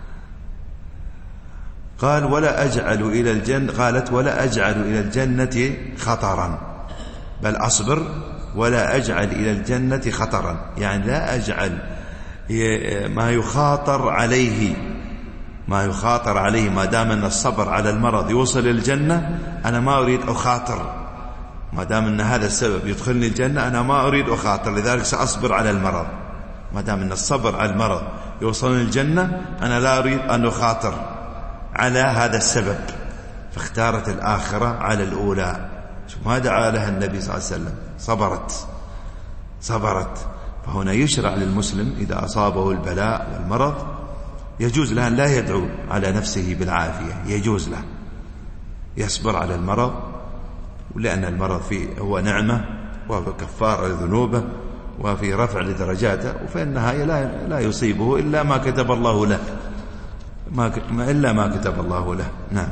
قال: ولا أجعل إلى الجنة، قالت: ولا أجعل إلى الجنة خطرا. بل أصبر ولا أجعل إلى الجنة خطرا، يعني لا أجعل ما يخاطر عليه ما يخاطر عليه، ما دام أن الصبر على المرض يوصل الجنة أنا ما أريد أخاطر، ما دام أن هذا السبب يدخلني الجنة أنا ما أريد أخاطر، لذلك سأصبر على المرض. ما دام أن الصبر على المرض يوصلني الجنة أنا لا أريد أن أخاطر على هذا السبب، فاختارت الآخرة على الأولى. ما دعا لها النبي صلى الله عليه وسلم، صبرت صبرت. فهنا يشرع للمسلم إذا أصابه البلاء والمرض يجوز له أن لا يدعو على نفسه بالعافية، يجوز له يصبر على المرض، لأن المرض فيه هو نعمة وهو كفارة لذنوبه وفي رفع لدرجاته، وفي النهاية لا, لا يصيبه إلا ما كتب الله له، ما إلا ما كتب الله له. نعم.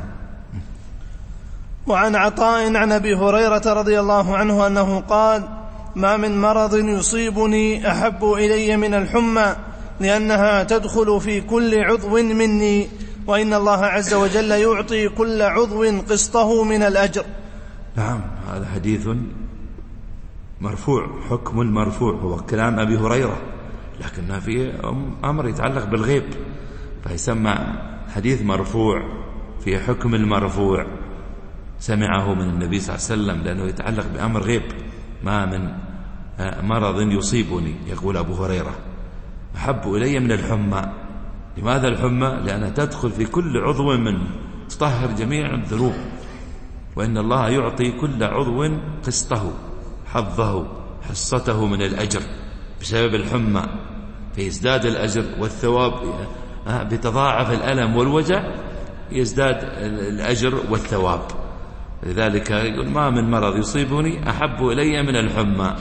وعن عطاء عن أبي هريرة رضي الله عنه أنه قال: ما من مرض يصيبني أحب إلي من الحمى، لأنها تدخل في كل عضو مني، وإن الله عز وجل يعطي كل عضو قسطه من الأجر. نعم، هذا حديث مرفوع، حكم مرفوع، هو كلام أبي هريرة، لكن فيه أمر يتعلق بالغيب، فيسمى حديث مرفوع في حكم المرفوع، سمعه من النبي صلى الله عليه وسلم لأنه يتعلق بأمر غيب. ما من مرض يصيبني، يقول أبو هريرة، أحب إلي من الحمى. لماذا الحمى؟ لأنها تدخل في كل عضو منه، تطهر جميع الذنوب، وإن الله يعطي كل عضو قسطه، حظه، حصته من الأجر بسبب الحمى، فيزداد الأجر والثواب، بتضاعف الألم والوجع يزداد الأجر والثواب. لذلك يقول: ما من مرض يصيبني أحب إلي من الحمى،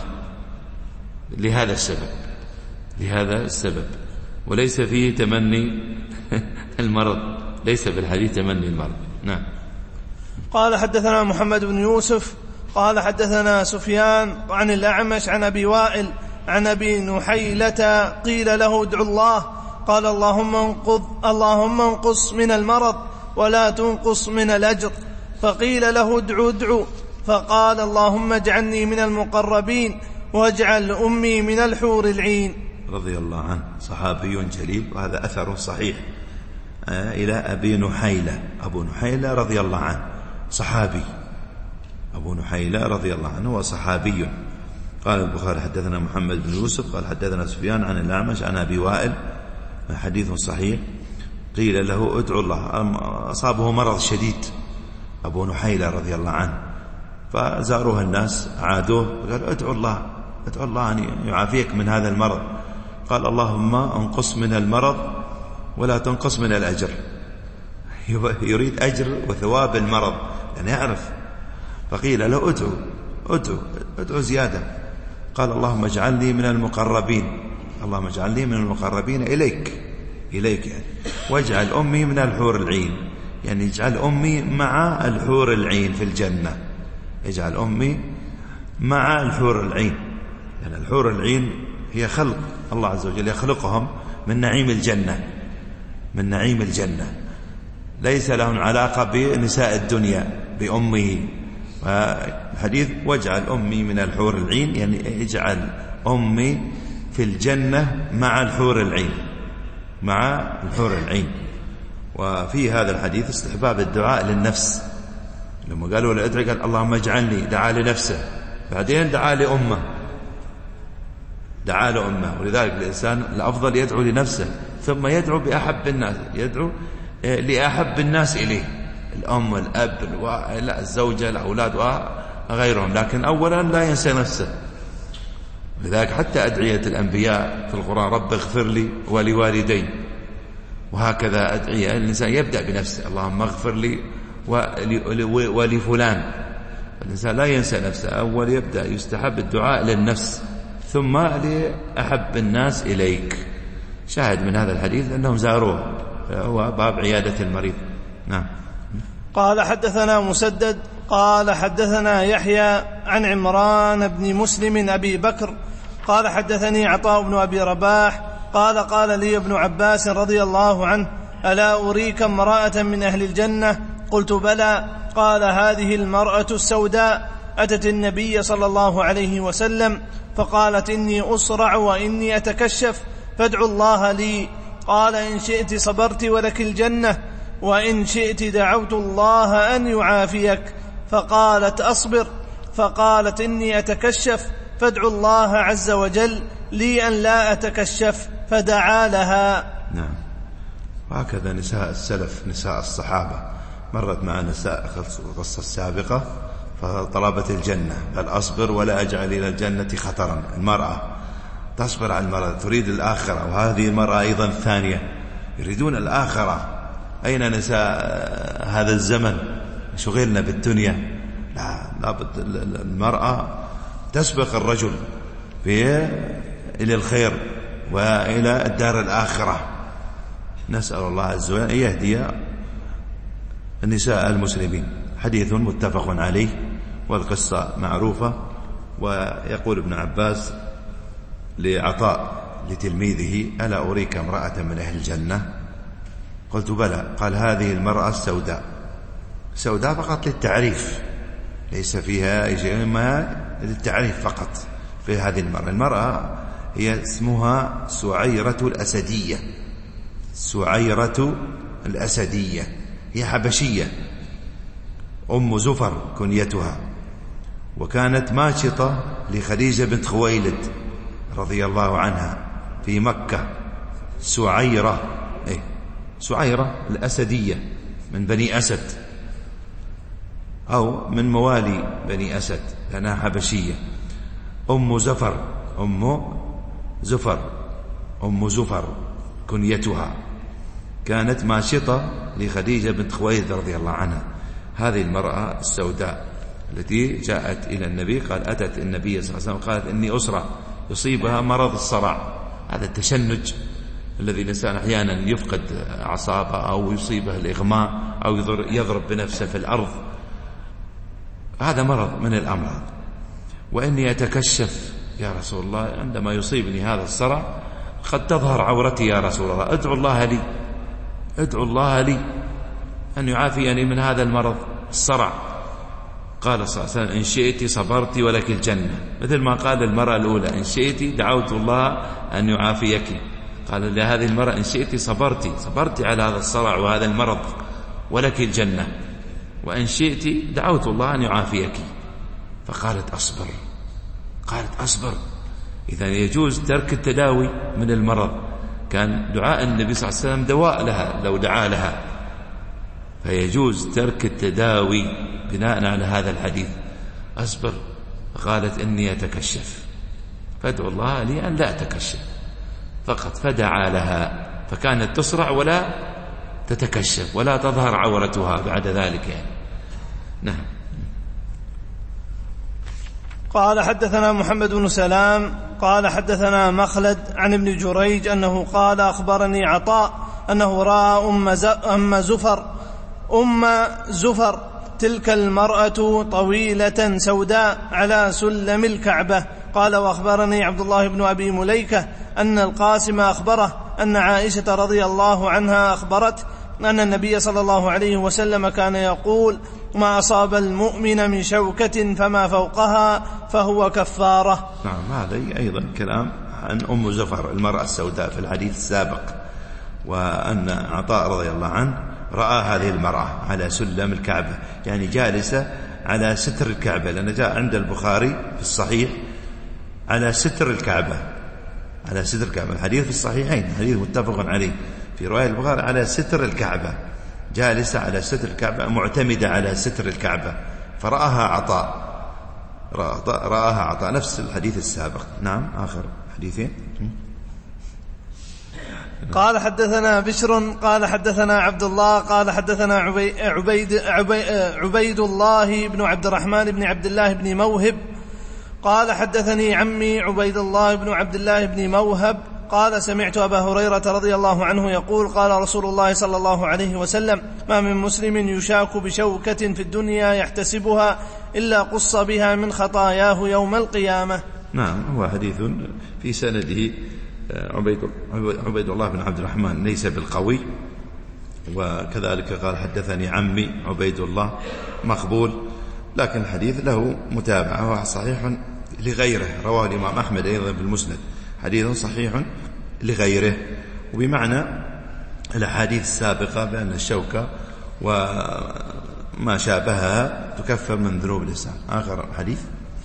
لهذا السبب لهذا السبب وليس فيه تمني المرض، ليس بالحديث تمني المرض. نعم. قال: حدثنا محمد بن يوسف قال حدثنا سفيان عن الأعمش عن أبي وائل عن أبي نحيلة قيل له: ادعو الله. قال: اللهم انقض اللهم انقص من المرض ولا تنقص من الأجر. فقيل له: ادعو ادعو. فقال: اللهم اجعلني من المقربين واجعل أمي من الحور العين. رضي الله عنه، صحابي جليل، وهذا أثر صحيح. آه إلى أبي نحيلة، أبو نحيلة رضي الله عنه صحابي، أبو نحيلة رضي الله عنه وصحابي. قال البخاري: حدثنا محمد بن يوسف قال حدثنا سفيان عن الأعمش عن أبي وائل، حديث صحيح. قيل له: ادعو الله. أصابه مرض شديد أبو نحيلة رضي الله عنه، فزاروه الناس عادوه، قال: ادعو الله ادعو الله أن يعافيك من هذا المرض. قال: اللهم انقص من المرض ولا تنقص من الأجر. يريد أجر وثواب المرض يعني يعرف. فقيل له: ادعو ادعو ادعو زيادة. قال: اللهم اجعلني من المقربين، اللهم اجعلني من المقربين إليك إليك يعني. واجعل أمي من الحور العين، يعني اجعل أمي مع الحور العين في الجنة، اجعل أمي مع الحور العين، لأن يعني الحور العين هي خلق الله عز وجل، يخلقهم من نعيم الجنة، من نعيم الجنة، ليس لهم علاقة بنساء الدنيا بأمه. فالحديث: واجعل أمي من الحور العين، يعني اجعل أمي في الجنة مع الحور العين، مع الحور العين. وفي هذا الحديث استحباب الدعاء للنفس، لما قالوا لأدعي قال: اللهم اجعلني، دعا لنفسه، بعدين دعا لأمه، دعا لأمه. ولذلك الإنسان الأفضل يدعو لنفسه ثم يدعو بأحب الناس، يدعو لأحب الناس إليه، الأم والأب الزوجة الأولاد وغيرهم، لكن أولا لا ينسى نفسه. لذلك حتى أدعية الأنبياء في القرآن: رب اغفر لي ولوالدي، وهكذا أدعية الإنسان يبدأ بنفسه: اللهم اغفر لي ولفلان. الإنسان لا ينسى نفسه، أول يبدأ يستحب الدعاء للنفس ثم لأحب الناس إليك. شاهد من هذا الحديث أنهم زاروه، هو باب عيادة المريض. نعم. قال: حدثنا مسدد قال حدثنا يحيى عن عمران بن مسلم أبي بكر قال حدثني عطاء بن أبي رباح قال: قال لي ابن عباس رضي الله عنه: ألا أريك امرأة من أهل الجنة؟ قلت: بلى. قال: هذه المرأة السوداء أتت النبي صلى الله عليه وسلم فقالت: إني أصرع وإني أتكشف فادعوا الله لي. قال إن شئت صبرت ولك الجنة وإن شئت دعوت الله أن يعافيك. فقالت أصبر. فقالت إني أتكشف فادعو الله عز وجل لي أن لا أتكشف، فدعا لها. نعم. وهكذا نساء السلف نساء الصحابة مرت مع نساء القصة السابقة فطلبت الجنة، بل أصبر ولا أجعل إلى الجنة خطرا. المرأة تصبر على المرأة، تريد الآخرة، وهذه المرأة أيضا الثانية يريدون الآخرة. أين نساء هذا الزمن؟ شغلنا بالدنيا. لا، لابد المرأة تسبق الرجل إلى الخير وإلى الدار الآخرة. نسأل الله عز وجل أن يهدي النساء المسلمين. حديث متفق عليه والقصة معروفة. ويقول ابن عباس لعطاء لتلميذه: ألا أريك امرأة من أهل الجنة؟ قلت بلى. قال: هذه المرأة السوداء. سوداء فقط للتعريف، ليس فيها أي شيء، ما للتعريف فقط. في هذه المرأة المرأة هي اسمها سعيرة الأسدية. سعيرة الأسدية هي حبشية، أم زفر كنيتها، وكانت ماشطة لخديجة بنت خويلد رضي الله عنها في مكة. سعيرة إيه؟ سعيرة الأسدية من بني أسد أو من موالي بني أسد، لأنها حبشية. أم زفر أم زفر أم زفر كنيتها، كانت ماشطة لخديجة بنت خويلد رضي الله عنها. هذه المرأة السوداء التي جاءت إلى النبي، قال أتت النبي صلى الله عليه وسلم قالت إني أسرى يصيبها مرض الصرع. هذا التشنج الذي الإنسان أحيانا يفقد أعصابه أو يصيبه الإغماء أو يضرب بنفسه في الأرض، هذا مرض من الأمراض. وإني أتكشف يا رسول الله عندما يصيبني هذا الصرع، قد تظهر عورتي يا رسول الله، ادعو الله لي ادعو الله لي أن يعافيني من هذا المرض الصرع. قال صلى الله عليه وسلم: إن شئت صبرت ولك الجنة، مثل ما قال المرأة الأولى: إن شئت دعوت الله أن يعافيك. قال لهذه المرأة: إن شئت صبرت صبرت على هذا الصرع وهذا المرض ولك الجنة، وإن شئت دعوت الله أن يعافيك. فقالت: أصبر. قالت: أصبر. إذا يجوز ترك التداوي من المرض. كان دعاء النبي صلى الله عليه وسلم دواء لها لو دعا لها، فيجوز ترك التداوي بناء على هذا الحديث. أصبر. قالت: إني أتكشف فادعو الله لي أن لا أتكشف فقط. فدعا لها، فكانت تصرع ولا تتكشف ولا تظهر عورتها بعد ذلك يعني. نعم. قال حدثنا محمد بن سلام قال حدثنا مخلد عن ابن جريج أنه قال أخبرني عطاء أنه رأى أم زفر أم زفر تلك المرأة طويلة سوداء على سلم الكعبة. قال: وأخبرني عبد الله بن أبي مليكة أن القاسم أخبره أن عائشة رضي الله عنها أخبرت أن النبي صلى الله عليه وسلم كان يقول: ما أصاب المؤمن من شوكة فما فوقها فهو كفارة. نعم. هذا أيضا كلام عن أم زفر المرأة السوداء في الحديث السابق، وأن عطاء رضي الله عنه رأى هذه المرأة على سلم الكعبة، يعني جالسة على ستر الكعبة، لأن جاء عند البخاري في الصحيح على ستر الكعبة، على ستر الكعبة. الحديث في الصحيحين، حديث متفق عليه في رواية البخاري على ستر الكعبة، جالسة على ستر الكعبة، معتمدة على ستر الكعبة. فرآها عطاء رآها عطاء نفس الحديث السابق. نعم. آخر حديثين. قال حدثنا بشر قال حدثنا عبد الله قال حدثنا عبيد, عبيد, عبيد, عبيد الله بن عبد الرحمن بن عبد الله بن موهب قال حدثني عمي عبيد الله بن عبد الله بن موهب قال: سمعت أبا هريرة رضي الله عنه يقول: قال رسول الله صلى الله عليه وسلم: ما من مسلم يشاك بشوكة في الدنيا يحتسبها إلا قص بها من خطاياه يوم القيامة. نعم. هو حديث في سنده عبيد, عبيد الله بن عبد الرحمن ليس بالقوي، وكذلك قال حدثني عمي عبيد الله مقبول، لكن الحديث له متابعة وهو صحيح لغيره. رواه الإمام أحمد أيضا بالمسند، حديث صحيح لغيره. وبمعنى الأحاديث السابقة بأن الشوكة وما شابهها تكفر من ذنوب اللسان. آخر حديث.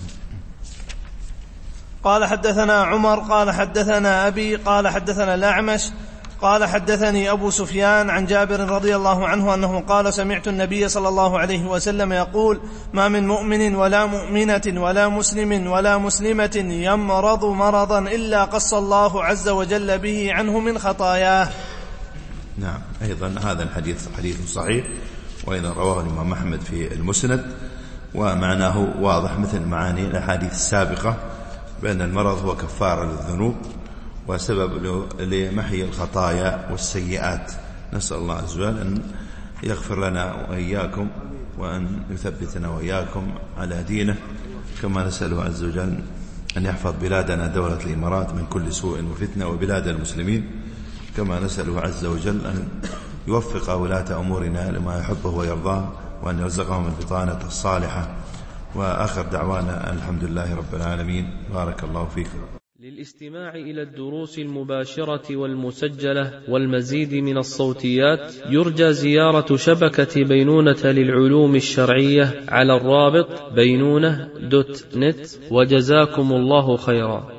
قال حدثنا عمر قال حدثنا أبي قال حدثنا الأعمش قال حدثني أبو سفيان عن جابر رضي الله عنه أنه قال سمعت النبي صلى الله عليه وسلم يقول ما من مؤمن ولا مؤمنة ولا مسلم ولا مسلمة يمرض مرضا إلا قص الله عز وجل به عنه من خطاياه. نعم، أيضا هذا الحديث حديث صحيح، وأيضا رواه الإمام أحمد في المسند، ومعناه واضح مثل معاني الأحاديث السابقة بأن المرض هو كفارة للذنوب وسبب لمحي الخطايا والسيئات. نسأل الله عز وجل أن يغفر لنا وإياكم وأن يثبتنا وإياكم على دينه، كما نسأله عز وجل أن يحفظ بلادنا دولة الإمارات من كل سوء وفتنة وبلاد المسلمين، كما نسأله عز وجل أن يوفق ولاة أمورنا لما يحبه ويرضاه، وأن يرزقهم البطانة الصالحة. وآخر دعوانا الحمد لله رب العالمين. بارك الله فيكم. للاستماع إلى الدروس المباشرة والمسجلة والمزيد من الصوتيات يرجى زيارة شبكة بينونة للعلوم الشرعية على الرابط بينونة دوت نت، وجزاكم الله خيرا.